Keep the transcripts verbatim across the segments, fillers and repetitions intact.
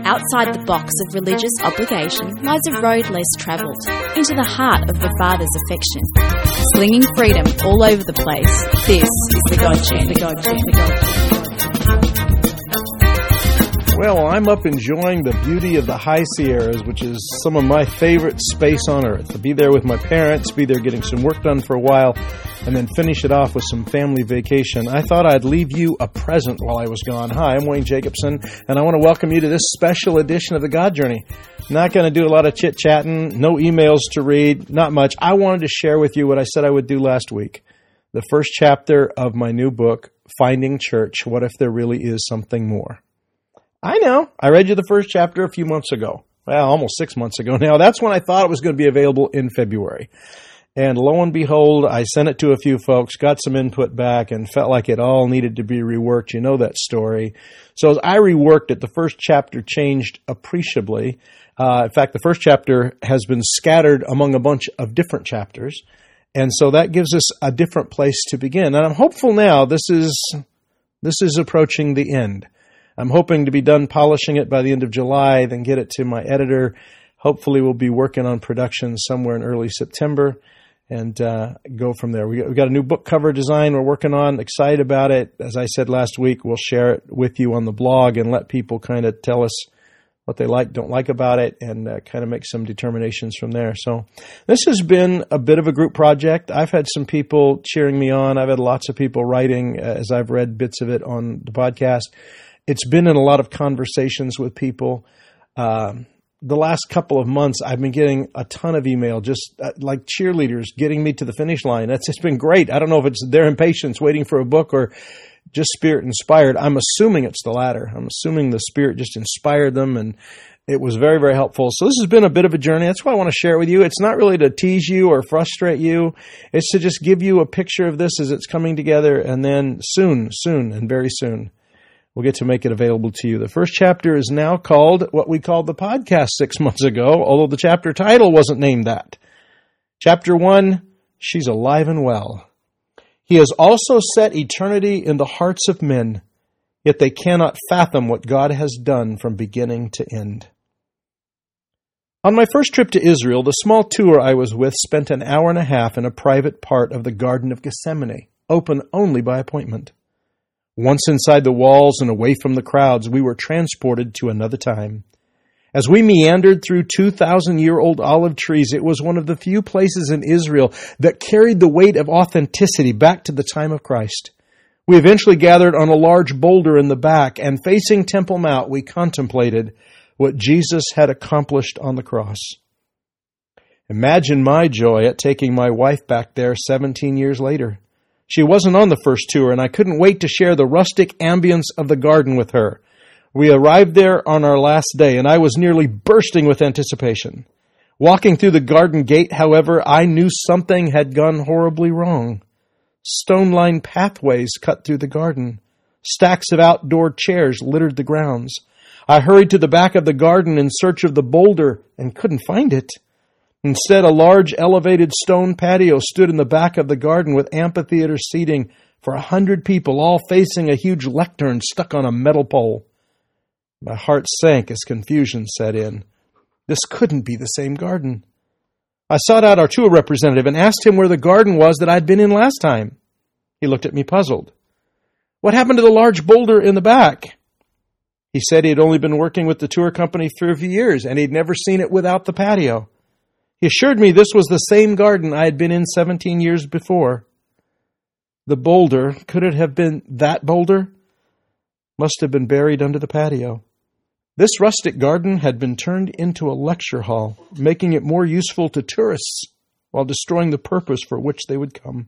Outside the box of religious obligation lies a road less travelled, into the heart of the Father's affection. Slinging freedom all over the place, this is the God Chant, the God Chant, the God Chant. Well, I'm up enjoying the beauty of the High Sierras, which is some of my favorite space on earth. To be there with my parents, be there getting some work done for a while, and then finish it off with some family vacation. I thought I'd leave you a present while I was gone. Hi, I'm Wayne Jacobson, and I want to welcome you to this special edition of the God Journey. Not going to do a lot of chit-chatting, no emails to read, not much. I wanted to share with you what I said I would do last week. The first chapter of my new book, Finding Church, What If There Really Is Something More? I know. I read you the first chapter a few months ago. Well, almost six months ago now. That's when I thought it was going to be available in February. And lo and behold, I sent it to a few folks, got some input back, and felt like it all needed to be reworked. You know that story. So as I reworked it, the first chapter changed appreciably. Uh, in fact, the first chapter has been scattered among a bunch of different chapters. And so that gives us a different place to begin. And I'm hopeful now this is this is approaching the end. I'm hoping to be done polishing it by the end of July, then get it to my editor. Hopefully we'll be working on production somewhere in early September and uh, go from there. We got, we got a new book cover design we're working on, excited about it. As I said last week, we'll share it with you on the blog and let people kind of tell us what they like, don't like about it, and uh, kind of make some determinations from there. So this has been a bit of a group project. I've had some people cheering me on. I've had lots of people writing uh, as I've read bits of it on the podcast. It's been in a lot of conversations with people. Um, the last couple of months, I've been getting a ton of email, just uh, like cheerleaders getting me to the finish line. That's just been great. I don't know if it's their impatience waiting for a book or just Spirit inspired. I'm assuming it's the latter. I'm assuming the Spirit just inspired them, and it was very, very helpful. So this has been a bit of a journey. That's why I want to share it with you. It's not really to tease you or frustrate you. It's to just give you a picture of this as it's coming together, and then soon, soon, and very soon, we'll get to make it available to you. The first chapter is now called what we called the podcast six months ago, although the chapter title wasn't named that. Chapter one, She's Alive and Well. He has also set eternity in the hearts of men, yet they cannot fathom what God has done from beginning to end. On my first trip to Israel, the small tour I was with spent an hour and a half in a private part of the Garden of Gethsemane, open only by appointment. Once inside the walls and away from the crowds, we were transported to another time. As we meandered through two thousand year old olive trees, it was one of the few places in Israel that carried the weight of authenticity back to the time of Christ. We eventually gathered on a large boulder in the back, and facing Temple Mount, we contemplated what Jesus had accomplished on the cross. Imagine my joy at taking my wife back there seventeen years later. She wasn't on the first tour, and I couldn't wait to share the rustic ambience of the garden with her. We arrived there on our last day, and I was nearly bursting with anticipation. Walking through the garden gate, however, I knew something had gone horribly wrong. Stone-lined pathways cut through the garden. Stacks of outdoor chairs littered the grounds. I hurried to the back of the garden in search of the boulder and couldn't find it. Instead, a large elevated stone patio stood in the back of the garden with amphitheater seating for a hundred people, all facing a huge lectern stuck on a metal pole. My heart sank as confusion set in. This couldn't be the same garden. I sought out our tour representative and asked him where the garden was that I'd been in last time. He looked at me puzzled. What happened to the large boulder in the back? He said he had only been working with the tour company for a few years and he'd never seen it without the patio. He assured me this was the same garden I had been in seventeen years before. The boulder, could it have been that boulder? Must have been buried under the patio. This rustic garden had been turned into a lecture hall, making it more useful to tourists while destroying the purpose for which they would come.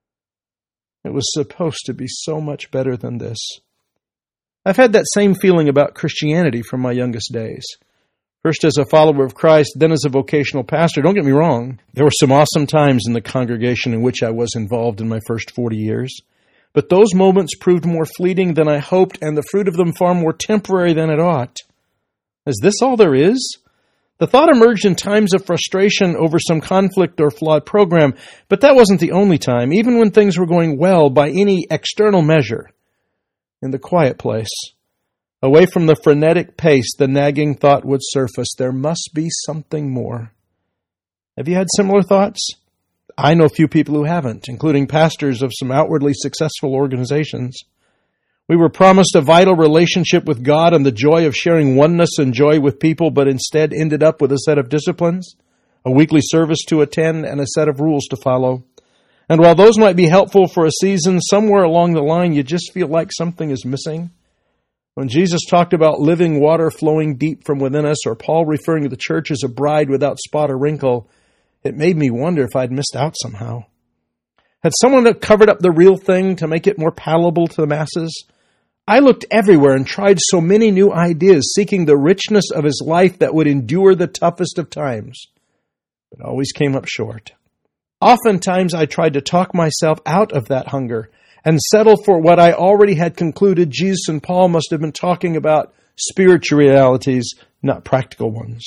It was supposed to be so much better than this. I've had that same feeling about Christianity from my youngest days. First as a follower of Christ, then as a vocational pastor. Don't get me wrong, there were some awesome times in the congregation in which I was involved in my first forty years. But those moments proved more fleeting than I hoped, and the fruit of them far more temporary than it ought. Is this all there is? The thought emerged in times of frustration over some conflict or flawed program, but that wasn't the only time, even when things were going well by any external measure. In the quiet place, Away from the frenetic pace, the nagging thought would surface, there must be something more. Have you had similar thoughts? I know few people who haven't, including pastors of some outwardly successful organizations. We were promised a vital relationship with God and the joy of sharing oneness and joy with people, but instead ended up with a set of disciplines, a weekly service to attend, and a set of rules to follow. And while those might be helpful for a season, somewhere along the line you just feel like something is missing. When Jesus talked about living water flowing deep from within us, or Paul referring to the church as a bride without spot or wrinkle, it made me wonder if I'd missed out somehow. Had someone covered up the real thing to make it more palatable to the masses? I looked everywhere and tried so many new ideas, seeking the richness of his life that would endure the toughest of times, but always came up short. Oftentimes I tried to talk myself out of that hunger and settle for what I already had concluded Jesus and Paul must have been talking about, spiritual realities, not practical ones.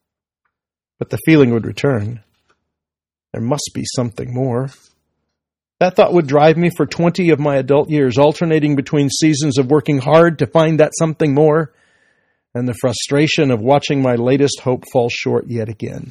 But the feeling would return. There must be something more. That thought would drive me for twenty of my adult years, alternating between seasons of working hard to find that something more and the frustration of watching my latest hope fall short yet again.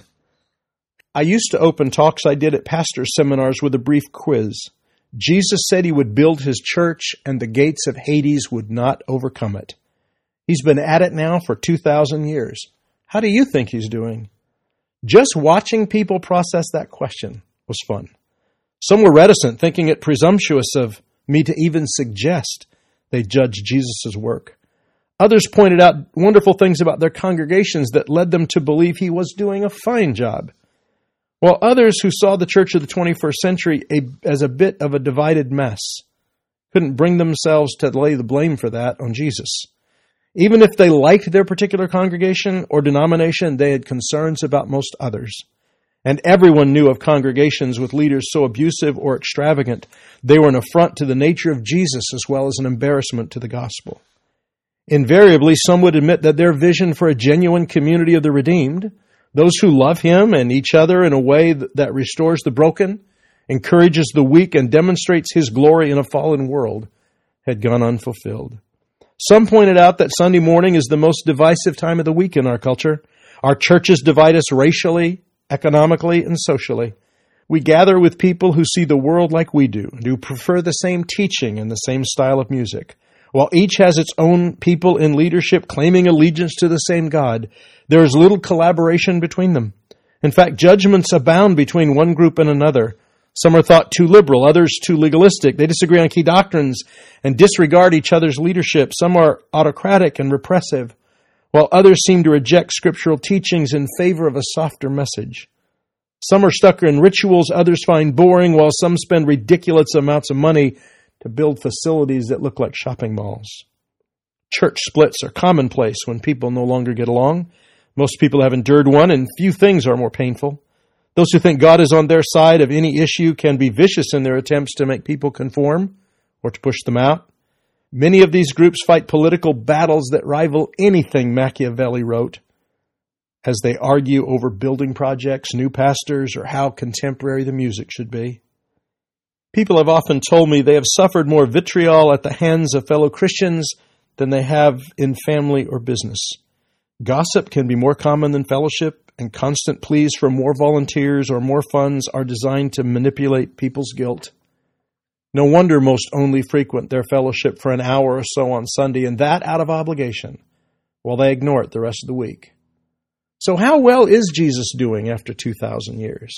I used to open talks I did at pastor seminars with a brief quiz. Jesus said he would build his church and the gates of Hades would not overcome it. He's been at it now for two thousand years. How do you think he's doing? Just watching people process that question was fun. Some were reticent, thinking it presumptuous of me to even suggest they judge Jesus' work. Others pointed out wonderful things about their congregations that led them to believe he was doing a fine job. While others who saw the church of the twenty-first century a, as a bit of a divided mess couldn't bring themselves to lay the blame for that on Jesus. Even if they liked their particular congregation or denomination, they had concerns about most others. And everyone knew of congregations with leaders so abusive or extravagant, they were an affront to the nature of Jesus as well as an embarrassment to the gospel. Invariably, some would admit that their vision for a genuine community of the redeemed, those who love him and each other in a way that restores the broken, encourages the weak, and demonstrates his glory in a fallen world, had gone unfulfilled. Some pointed out that Sunday morning is the most divisive time of the week in our culture. Our churches divide us racially, economically, and socially. We gather with people who see the world like we do, and who prefer the same teaching and the same style of music. While each has its own people in leadership claiming allegiance to the same God, there is little collaboration between them. In fact, judgments abound between one group and another. Some are thought too liberal, others too legalistic. They disagree on key doctrines and disregard each other's leadership. Some are autocratic and repressive, while others seem to reject scriptural teachings in favor of a softer message. Some are stuck in rituals others find boring, while some spend ridiculous amounts of money to build facilities that look like shopping malls. Church splits are commonplace when people no longer get along. Most people have endured one, and few things are more painful. Those who think God is on their side of any issue can be vicious in their attempts to make people conform or to push them out. Many of these groups fight political battles that rival anything Machiavelli wrote as they argue over building projects, new pastors, or how contemporary the music should be. People have often told me they have suffered more vitriol at the hands of fellow Christians than they have in family or business. Gossip can be more common than fellowship, and constant pleas for more volunteers or more funds are designed to manipulate people's guilt. No wonder most only frequent their fellowship for an hour or so on Sunday, and that out of obligation, while they ignore it the rest of the week. So how well is Jesus doing after two thousand years?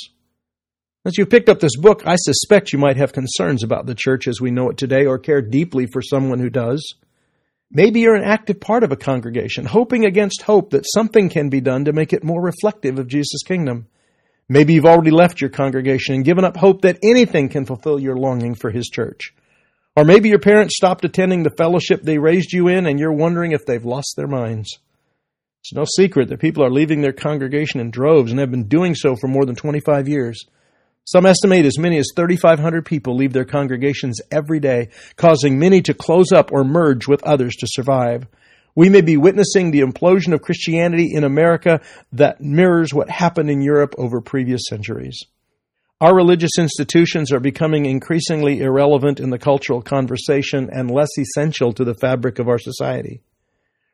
As you picked up this book, I suspect you might have concerns about the church as we know it today, or care deeply for someone who does. Maybe you're an active part of a congregation, hoping against hope that something can be done to make it more reflective of Jesus' kingdom. Maybe you've already left your congregation and given up hope that anything can fulfill your longing for his church. Or maybe your parents stopped attending the fellowship they raised you in, and you're wondering if they've lost their minds. It's no secret that people are leaving their congregation in droves and have been doing so for more than twenty-five years. Some estimate as many as thirty-five hundred people leave their congregations every day, causing many to close up or merge with others to survive. We may be witnessing the implosion of Christianity in America that mirrors what happened in Europe over previous centuries. Our religious institutions are becoming increasingly irrelevant in the cultural conversation and less essential to the fabric of our society.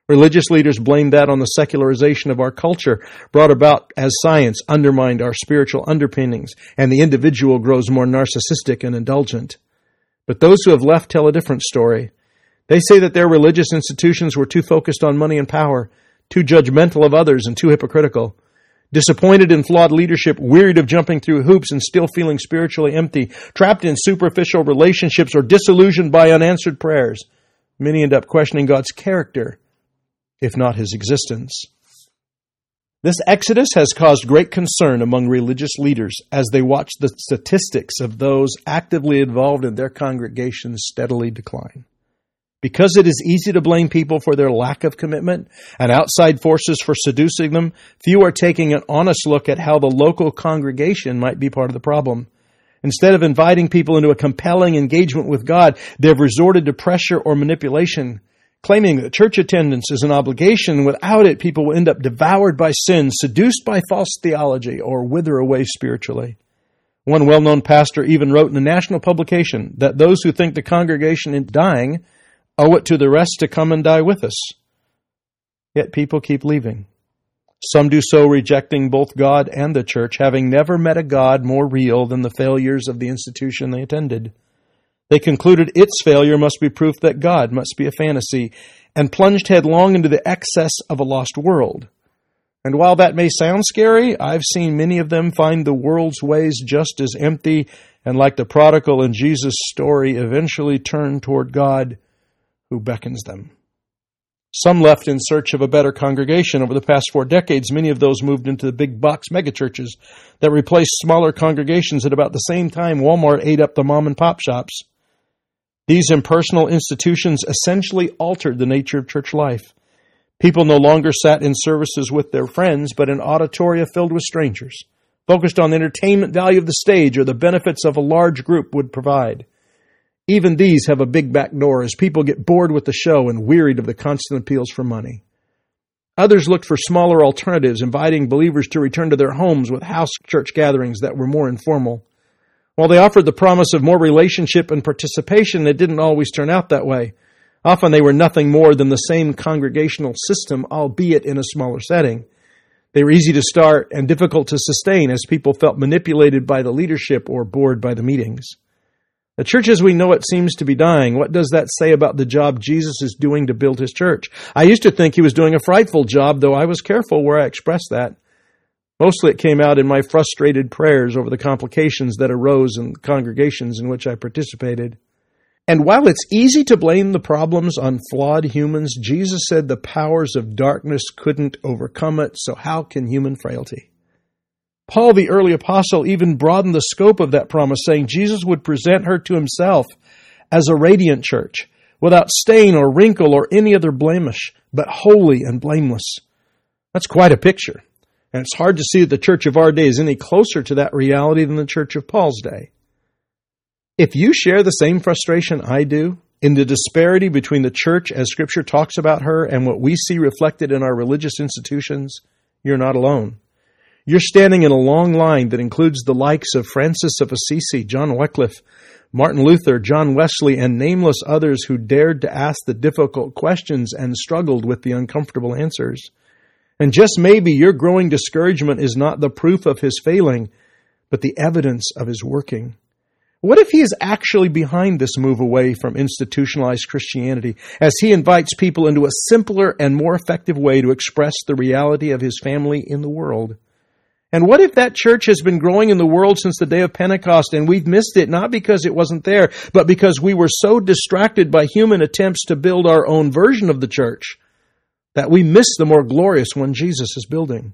Religious leaders blamed that on the secularization of our culture, brought about as science undermined our spiritual underpinnings, and the individual grows more narcissistic and indulgent. But those who have left tell a different story. They say that their religious institutions were too focused on money and power, too judgmental of others, and too hypocritical. Disappointed in flawed leadership, wearied of jumping through hoops and still feeling spiritually empty, trapped in superficial relationships, or disillusioned by unanswered prayers, many end up questioning God's character, if not his existence. This exodus has caused great concern among religious leaders as they watch the statistics of those actively involved in their congregations steadily decline. Because it is easy to blame people for their lack of commitment and outside forces for seducing them, few are taking an honest look at how the local congregation might be part of the problem. Instead of inviting people into a compelling engagement with God, they've resorted to pressure or manipulation, claiming that church attendance is an obligation. Without it, people will end up devoured by sin, seduced by false theology, or wither away spiritually. One well-known pastor even wrote in a national publication that those who think the congregation is dying owe it to the rest to come and die with us. Yet people keep leaving. Some do so rejecting both God and the church, having never met a God more real than the failures of the institution they attended. They concluded its failure must be proof that God must be a fantasy, and plunged headlong into the excess of a lost world. And while that may sound scary, I've seen many of them find the world's ways just as empty, and like the prodigal in Jesus' story, eventually turn toward God, who beckons them. Some left in search of a better congregation. Over the past four decades, many of those moved into the big box megachurches that replaced smaller congregations at about the same time Walmart ate up the mom and pop shops. These impersonal institutions essentially altered the nature of church life. People no longer sat in services with their friends, but in auditoria filled with strangers, focused on the entertainment value of the stage or the benefits of a large group would provide. Even these have a big back door as people get bored with the show and wearied of the constant appeals for money. Others looked for smaller alternatives, inviting believers to return to their homes with house church gatherings that were more informal. While they offered the promise of more relationship and participation, it didn't always turn out that way. Often they were nothing more than the same congregational system, albeit in a smaller setting. They were easy to start and difficult to sustain as people felt manipulated by the leadership or bored by the meetings. The church as we know it seems to be dying. What does that say about the job Jesus is doing to build his church? I used to think he was doing a frightful job, though I was careful where I expressed that. Mostly it came out in my frustrated prayers over the complications that arose in congregations in which I participated. And while it's easy to blame the problems on flawed humans, Jesus said the powers of darkness couldn't overcome it, so how can human frailty? Paul, the early apostle, even broadened the scope of that promise, saying Jesus would present her to himself as a radiant church, without stain or wrinkle or any other blemish, but holy and blameless. That's quite a picture. And it's hard to see that the church of our day is any closer to that reality than the church of Paul's day. If you share the same frustration I do in the disparity between the church as Scripture talks about her and what we see reflected in our religious institutions, you're not alone. You're standing in a long line that includes the likes of Francis of Assisi, John Wycliffe, Martin Luther, John Wesley, and nameless others who dared to ask the difficult questions and struggled with the uncomfortable answers. And just maybe your growing discouragement is not the proof of his failing, but the evidence of his working. What if he is actually behind this move away from institutionalized Christianity as he invites people into a simpler and more effective way to express the reality of his family in the world? And what if that church has been growing in the world since the day of Pentecost and we've missed it, not because it wasn't there, but because we were so distracted by human attempts to build our own version of the church that we miss the more glorious one Jesus is building?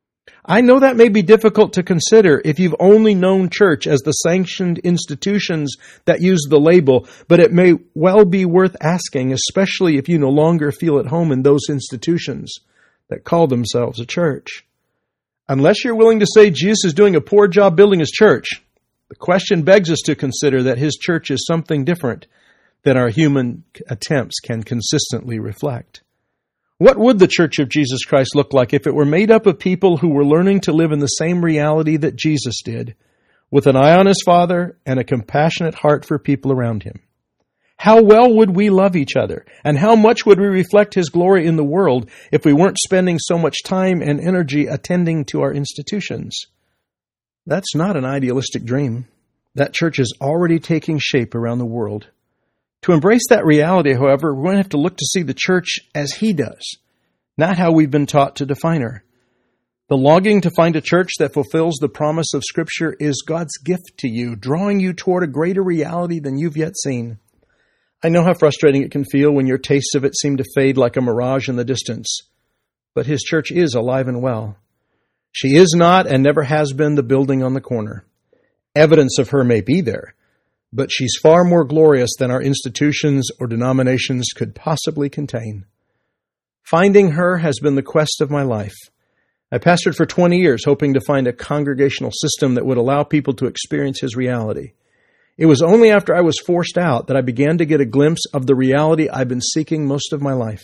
I know that may be difficult to consider if you've only known church as the sanctioned institutions that use the label, but it may well be worth asking, especially if you no longer feel at home in those institutions that call themselves a church. Unless you're willing to say Jesus is doing a poor job building his church, the question begs us to consider that his church is something different than our human attempts can consistently reflect. What would the Church of Jesus Christ look like if it were made up of people who were learning to live in the same reality that Jesus did, with an eye on his Father and a compassionate heart for people around him? How well would we love each other? And how much would we reflect His glory in the world if we weren't spending so much time and energy attending to our institutions? That's not an idealistic dream. That church is already taking shape around the world. To embrace that reality, however, we're going to have to look to see the church as He does, not how we've been taught to define her. The longing to find a church that fulfills the promise of Scripture is God's gift to you, drawing you toward a greater reality than you've yet seen. I know how frustrating it can feel when your tastes of it seem to fade like a mirage in the distance. But His church is alive and well. She is not and never has been the building on the corner. Evidence of her may be there, but she's far more glorious than our institutions or denominations could possibly contain. Finding her has been the quest of my life. I pastored for twenty years, hoping to find a congregational system that would allow people to experience His reality. It was only after I was forced out that I began to get a glimpse of the reality I've been seeking most of my life.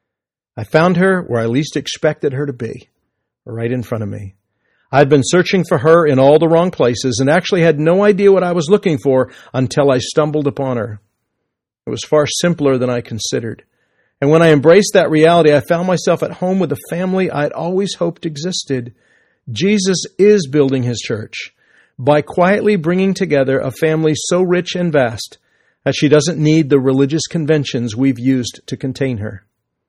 I found her where I least expected her to be, right in front of me. I'd been searching for her in all the wrong places and actually had no idea what I was looking for until I stumbled upon her. It was far simpler than I considered. And when I embraced that reality, I found myself at home with a family I'd always hoped existed. Jesus is building His church by quietly bringing together a family so rich and vast that she doesn't need the religious conventions we've used to contain her.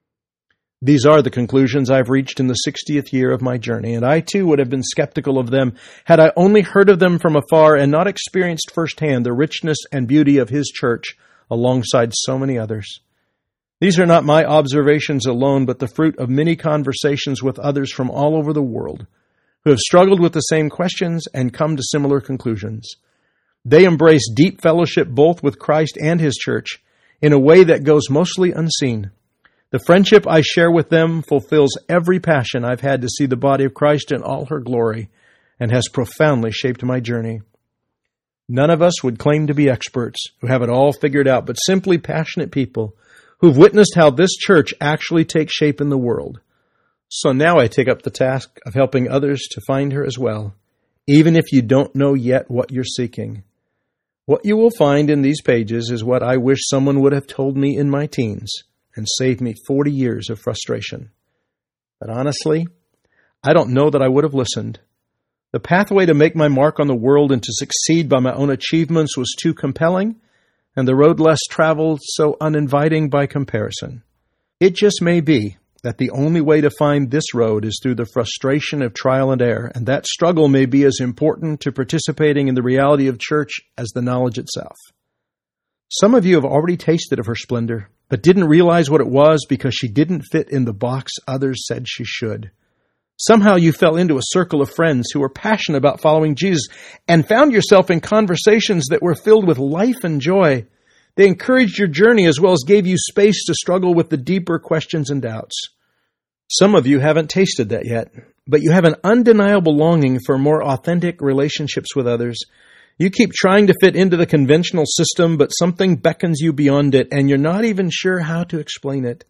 These are the conclusions I've reached in the sixtieth year of my journey, and I too would have been skeptical of them had I only heard of them from afar and not experienced firsthand the richness and beauty of His church alongside so many others. These are not my observations alone, but the fruit of many conversations with others from all over the world who have struggled with the same questions and come to similar conclusions. They embrace deep fellowship both with Christ and His church in a way that goes mostly unseen. The friendship I share with them fulfills every passion I've had to see the body of Christ in all her glory and has profoundly shaped my journey. None of us would claim to be experts who have it all figured out, but simply passionate people who've witnessed how this church actually takes shape in the world. So now I take up the task of helping others to find her as well, even if you don't know yet what you're seeking. What you will find in these pages is what I wish someone would have told me in my teens and saved me forty years of frustration. But honestly, I don't know that I would have listened. The pathway to make my mark on the world and to succeed by my own achievements was too compelling, and the road less traveled so uninviting by comparison. It just may be that the only way to find this road is through the frustration of trial and error, and that struggle may be as important to participating in the reality of church as the knowledge itself. Some of you have already tasted of her splendor, but didn't realize what it was because she didn't fit in the box others said she should. Somehow you fell into a circle of friends who were passionate about following Jesus and found yourself in conversations that were filled with life and joy. They encouraged your journey as well as gave you space to struggle with the deeper questions and doubts. Some of you haven't tasted that yet, but you have an undeniable longing for more authentic relationships with others. You keep trying to fit into the conventional system, but something beckons you beyond it, and you're not even sure how to explain it.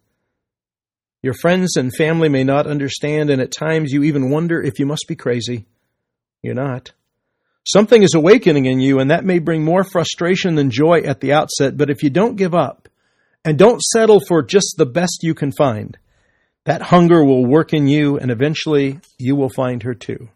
Your friends and family may not understand, and at times you even wonder if you must be crazy. You're not. Something is awakening in you, and that may bring more frustration than joy at the outset, but if you don't give up and don't settle for just the best you can find, that hunger will work in you, and eventually you will find her too.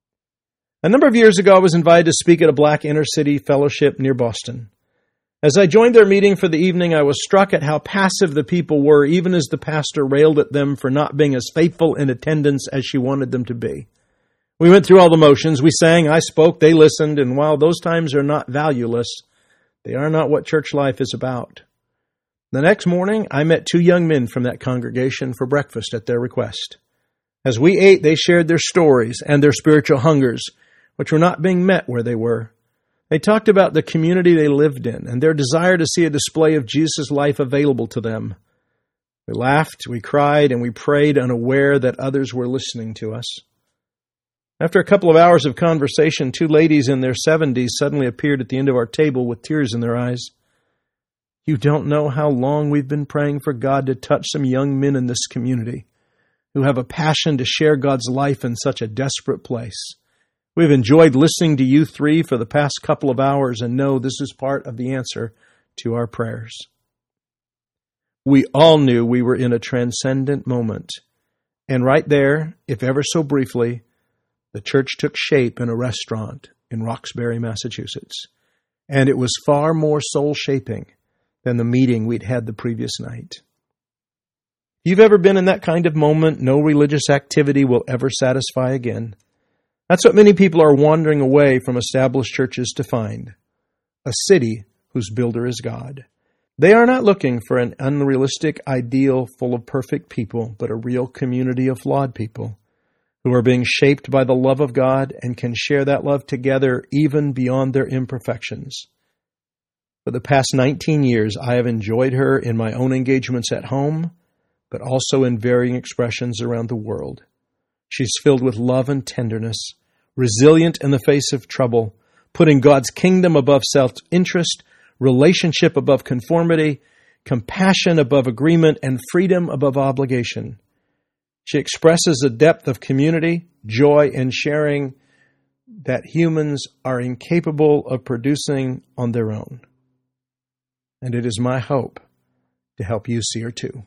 A number of years ago, I was invited to speak at a black inner-city fellowship near Boston. As I joined their meeting for the evening, I was struck at how passive the people were, even as the pastor railed at them for not being as faithful in attendance as she wanted them to be. We went through all the motions. We sang, I spoke, they listened, and while those times are not valueless, they are not what church life is about. The next morning, I met two young men from that congregation for breakfast at their request. As we ate, they shared their stories and their spiritual hungers, which were not being met where they were. They talked about the community they lived in and their desire to see a display of Jesus' life available to them. We laughed, we cried, and we prayed, unaware that others were listening to us. After a couple of hours of conversation, two ladies in their seventies suddenly appeared at the end of our table with tears in their eyes. You don't know how long we've been praying for God to touch some young men in this community who have a passion to share God's life in such a desperate place. We've enjoyed listening to you three for the past couple of hours and know this is part of the answer to our prayers. We all knew we were in a transcendent moment. And right there, if ever so briefly, the church took shape in a restaurant in Roxbury, Massachusetts. And it was far more soul-shaping than the meeting we'd had the previous night. If you've ever been in that kind of moment, no religious activity will ever satisfy again. That's what many people are wandering away from established churches to find. A city whose builder is God. They are not looking for an unrealistic ideal full of perfect people, but a real community of flawed people who are being shaped by the love of God and can share that love together even beyond their imperfections. For the past nineteen years, I have enjoyed her in my own engagements at home, but also in varying expressions around the world. She's filled with love and tenderness, resilient in the face of trouble, putting God's kingdom above self-interest, relationship above conformity, compassion above agreement, and freedom above obligation. She expresses a depth of community, joy, and sharing that humans are incapable of producing on their own. And it is my hope to help you see her too.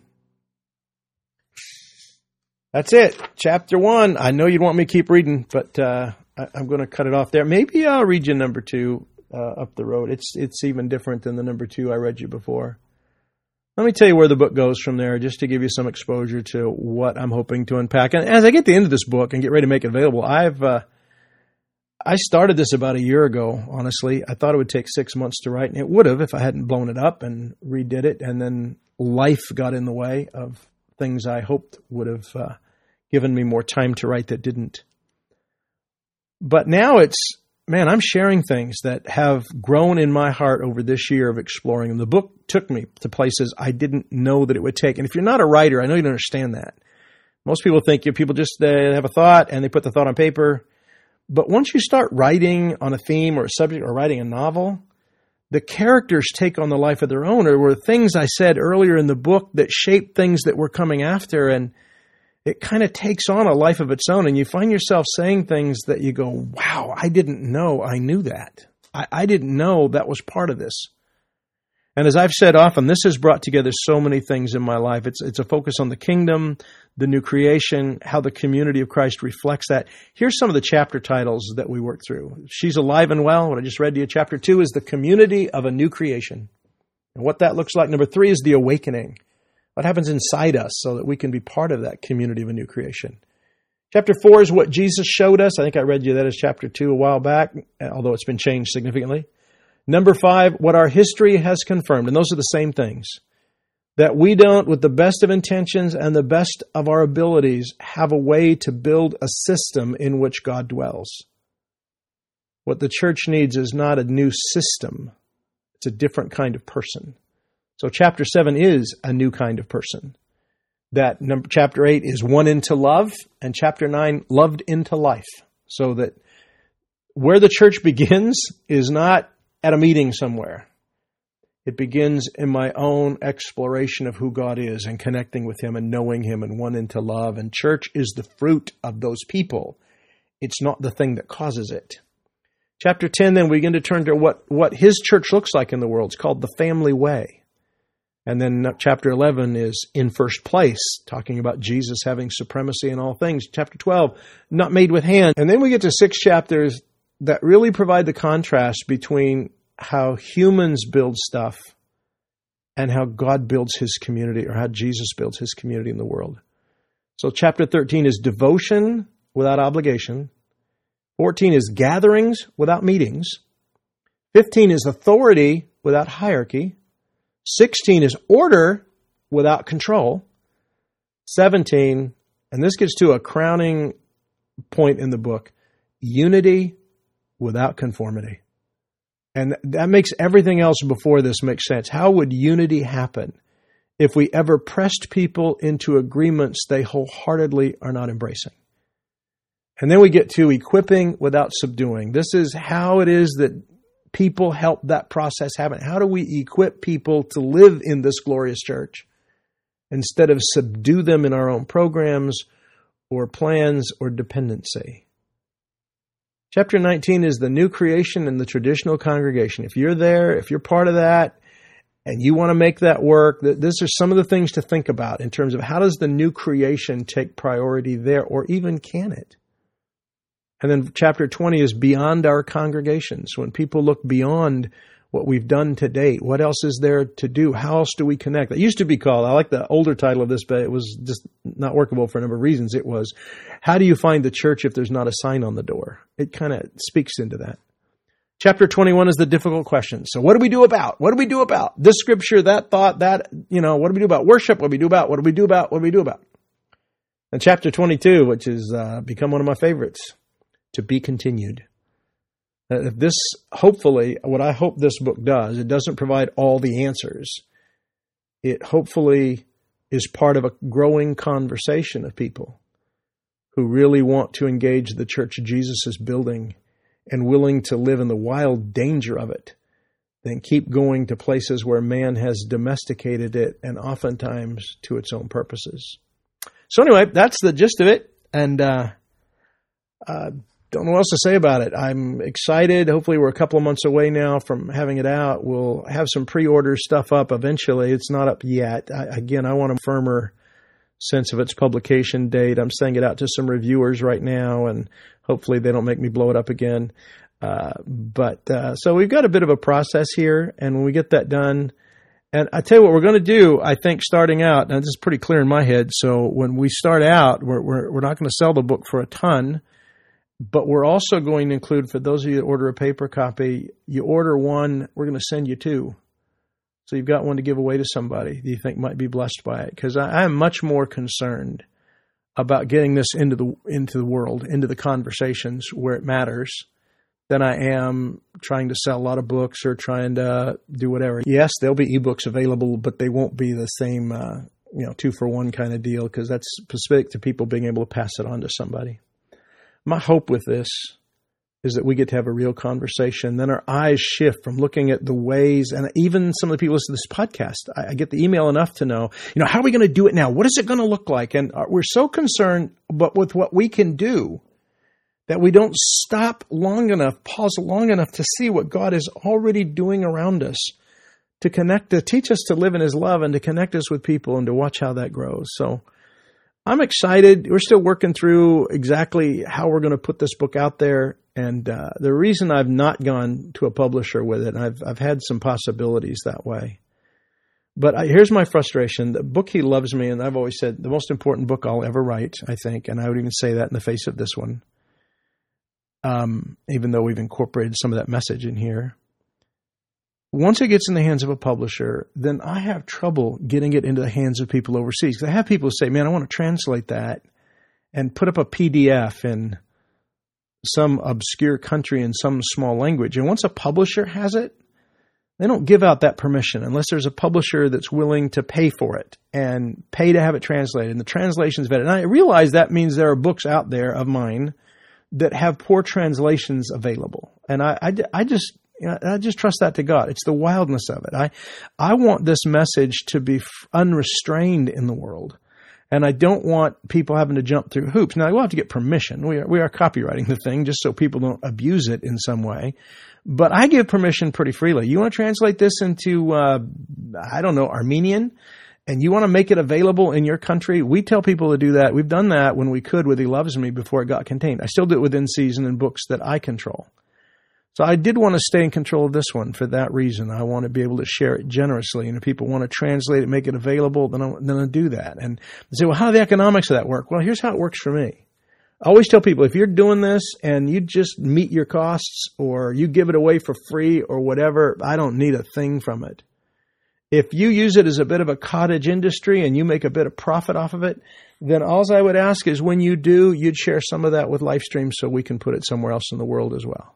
That's it. Chapter one. I know you'd want me to keep reading, but uh, I, I'm going to cut it off there. Maybe I'll read you number two uh, up the road. It's it's even different than the number two I read you before. Let me tell you where the book goes from there, just to give you some exposure to what I'm hoping to unpack. And as I get to the end of this book and get ready to make it available, I've uh, I started this about a year ago, honestly. I thought it would take six months to write, and it would have if I hadn't blown it up and redid it, and then life got in the way of things I hoped would have uh, given me more time to write that didn't. But now it's, man, I'm sharing things that have grown in my heart over this year of exploring them. The book took me to places I didn't know that it would take. And if you're not a writer, I know you don't understand that. Most people think you know, people just they have a thought and they put the thought on paper. But once you start writing on a theme or a subject or writing a novel, the characters take on the life of their own. There were things I said earlier in the book that shaped things that were coming after, and it kind of takes on a life of its own, and you find yourself saying things that you go, wow, I didn't know I knew that. I, I didn't know that was part of this. And as I've said often, this has brought together so many things in my life. It's it's a focus on the kingdom, the new creation, how the community of Christ reflects that. Here's some of the chapter titles that we worked through. She's Alive and Well, what I just read to you. Chapter two is the community of a new creation. And what that looks like. Number three is the awakening. What happens inside us so that we can be part of that community of a new creation. Chapter four is what Jesus showed us. I think I read you that as chapter two a while back, although it's been changed significantly. Number five, what our history has confirmed. And those are the same things. That we don't, with the best of intentions and the best of our abilities, have a way to build a system in which God dwells. What the church needs is not a new system. It's a different kind of person. So chapter seven is a new kind of person. That number, chapter eight is one into love, and chapter nine, loved into life. So that where the church begins is not at a meeting somewhere. It begins in my own exploration of who God is and connecting with Him and knowing Him and one into love. And church is the fruit of those people. It's not the thing that causes it. Chapter ten, then we begin to turn to what, what His church looks like in the world. It's called the family way. And then chapter eleven is in first place, talking about Jesus having supremacy in all things. Chapter twelve, not made with hands. And then we get to six chapters that really provide the contrast between how humans build stuff and how God builds His community, or how Jesus builds His community in the world. So chapter thirteen is devotion without obligation. fourteen is gatherings without meetings. fifteen is authority without hierarchy. sixteen is order without control. seventeen, and this gets to a crowning point in the book, unity without conformity. And that makes everything else before this make sense. How would unity happen if we ever pressed people into agreements they wholeheartedly are not embracing? And then we get to equipping without subduing. This is how it is that people help that process happen. How do we equip people to live in this glorious church instead of subdue them in our own programs or plans or dependency? Chapter nineteen is the new creation and the traditional congregation. If you're there, if you're part of that, and you want to make that work, these are some of the things to think about in terms of how does the new creation take priority there, or even can it? And then chapter twenty is beyond our congregations. When people look beyond what we've done to date, what else is there to do? How else do we connect? It used to be called, I like the older title of this, but it was just not workable for a number of reasons. It was, how do you find the church if there's not a sign on the door? It kind of speaks into that. Chapter twenty-one is the difficult question. So what do we do about? What do we do about this scripture, that thought, that, you know, what do we do about worship? What do we do about? What do we do about? What do we do about? And chapter twenty-two, which has uh, become one of my favorites, to be continued. If this, hopefully, what I hope this book does, it doesn't provide all the answers. It hopefully is part of a growing conversation of people who really want to engage the church Jesus is building and willing to live in the wild danger of it, then keep going to places where man has domesticated it and oftentimes to its own purposes. So anyway, that's the gist of it. And, uh, uh, don't know what else to say about it. I'm excited. Hopefully we're a couple of months away now from having it out. We'll have some pre-order stuff up eventually. It's not up yet. I, again, I want a firmer sense of its publication date. I'm sending it out to some reviewers right now, and hopefully they don't make me blow it up again. Uh, but uh, so we've got a bit of a process here, and when we get that done, and I tell you what we're going to do, I think starting out, and this is pretty clear in my head, so when we start out, we're, we're, we're not going to sell the book for a ton. But we're also going to include, for those of you that order a paper copy, you order one, we're going to send you two. So you've got one to give away to somebody that you think might be blessed by it. Because I am much more concerned about getting this into the into the world, into the conversations where it matters, than I am trying to sell a lot of books or trying to do whatever. Yes, there'll be ebooks available, but they won't be the same, uh, you know, two for one kind of deal, because that's specific to people being able to pass it on to somebody. My hope with this is that we get to have a real conversation. Then our eyes shift from looking at the ways, and even some of the people listening to this podcast, I, I get the email enough to know, you know, how are we going to do it now? What is it going to look like? And we're so concerned but with what we can do that we don't stop long enough, pause long enough to see what God is already doing around us, to connect, to teach us to live in His love and to connect us with people and to watch how that grows. So I'm excited. We're still working through exactly how we're going to put this book out there. And uh, the reason I've not gone to a publisher with it, I've I've had some possibilities that way. But I, here's my frustration. The book, He Loves Me, and I've always said the most important book I'll ever write, I think, and I would even say that in the face of this one, um, even though we've incorporated some of that message in here. Once it gets in the hands of a publisher, then I have trouble getting it into the hands of people overseas. Because I have people say, man, I want to translate that and put up a P D F in some obscure country in some small language. And once a publisher has it, they don't give out that permission unless there's a publisher that's willing to pay for it and pay to have it translated. And the translation's vetted. And I realize that means there are books out there of mine that have poor translations available. And I, I, I just... I just trust that to God. It's the wildness of it. I, I want this message to be unrestrained in the world. And I don't want people having to jump through hoops. Now, we'll have to get permission. We are, we are copywriting the thing just so people don't abuse it in some way. But I give permission pretty freely. You want to translate this into, uh, I don't know, Armenian, and you want to make it available in your country? We tell people to do that. We've done that when we could with He Loves Me before it got contained. I still do it within season in books that I control. So I did want to stay in control of this one for that reason. I want to be able to share it generously. And if people want to translate it, make it available, then I'll, then I'll do that. And they say, well, how do the economics of that work? Well, here's how it works for me. I always tell people, if you're doing this and you just meet your costs or you give it away for free or whatever, I don't need a thing from it. If you use it as a bit of a cottage industry and you make a bit of profit off of it, then all I would ask is when you do, you'd share some of that with Lifestream so we can put it somewhere else in the world as well.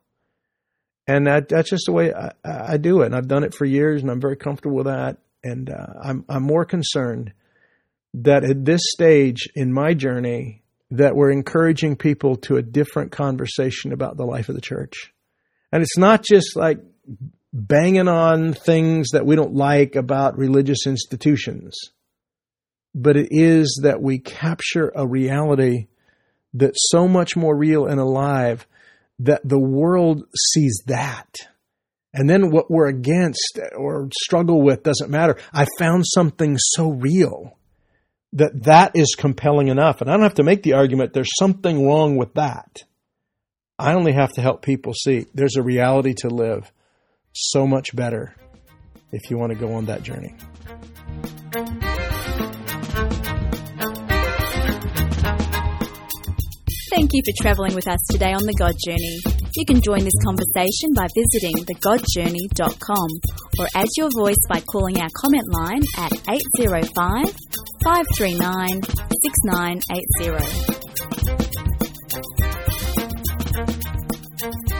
And that, that's just the way I, I do it. And I've done it for years, and I'm very comfortable with that. And uh, I'm, I'm more concerned that at this stage in my journey that we're encouraging people to a different conversation about the life of the church. And it's not just like banging on things that we don't like about religious institutions, but it is that we capture a reality that's so much more real and alive that the world sees that. And then what we're against or struggle with doesn't matter. I found something so real that that is compelling enough. And I don't have to make the argument there's something wrong with that. I only have to help people see there's a reality to live so much better if you want to go on that journey. Thank you for travelling with us today on The God Journey. You can join this conversation by visiting the god journey dot com or add your voice by calling our comment line at eight zero five, five three nine, six nine eight zero.